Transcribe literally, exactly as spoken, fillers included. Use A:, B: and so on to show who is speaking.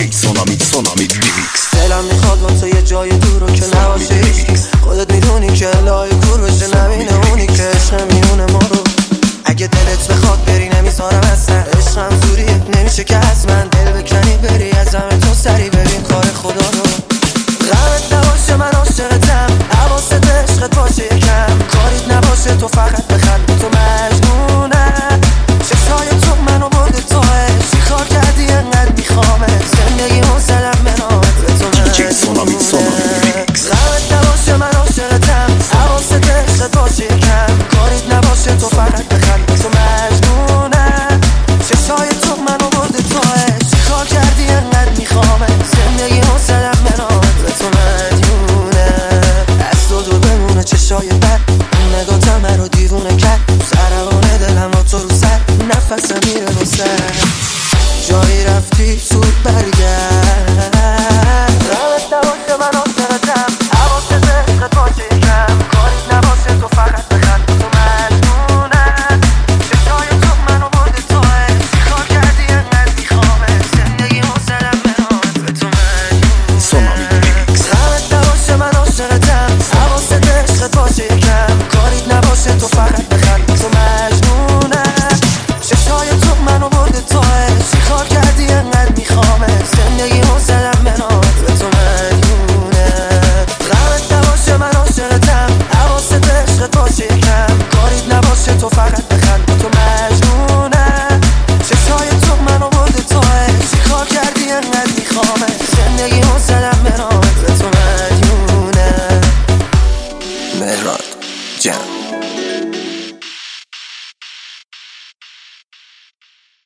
A: دیجی سونامی سونامی ریمیکس.
B: دلم میخواد با تو یه جای دور رو که نباشه هیچکی، خودت میدونی که لای کور بشه نبینه اونی که عشقم میونه ما رو. اگه دلت بخواد بری نمیذارم اصلا، عشقم زوریه نمیشه که از من دل بکنی بری از همه تو سری ببین کار خدا رو. غمت نباشه من عاشقتم، حواست عشقت باشه یکم، کاریت نباشه تو فقط